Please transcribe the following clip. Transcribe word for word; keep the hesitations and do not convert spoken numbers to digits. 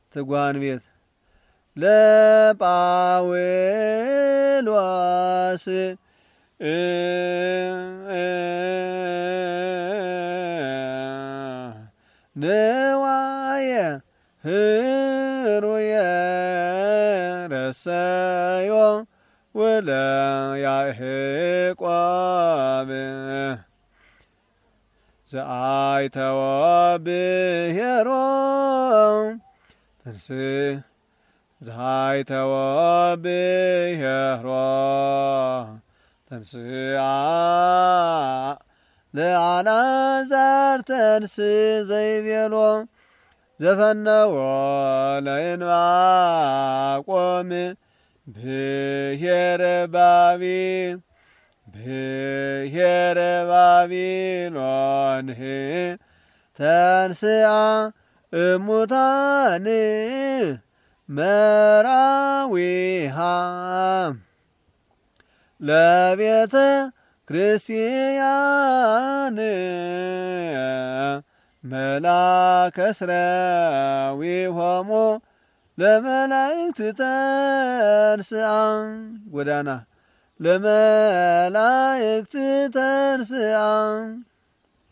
ትጓን ቤት ለጳውሎስ ንዋየ ህሩየ ረሰዮ ወለያዕቆብ ዘአይተወ ብሔሮ ተንስ ዘአይተወ ብሔሮ ተንስአ ለአልዓዛር ተንስ ዘይቤሎ ዘፈነወ ለዕንባቆም ብሔረ ባቢል ብሔረ ባቢሎን ተንስአ እሙታን መራዊሃ ለቤተ ክርስቲያን መላከ ሥራዊሆሙ ለመላእክት ተንስአ ጎዳና ለመላእክት ተንስአ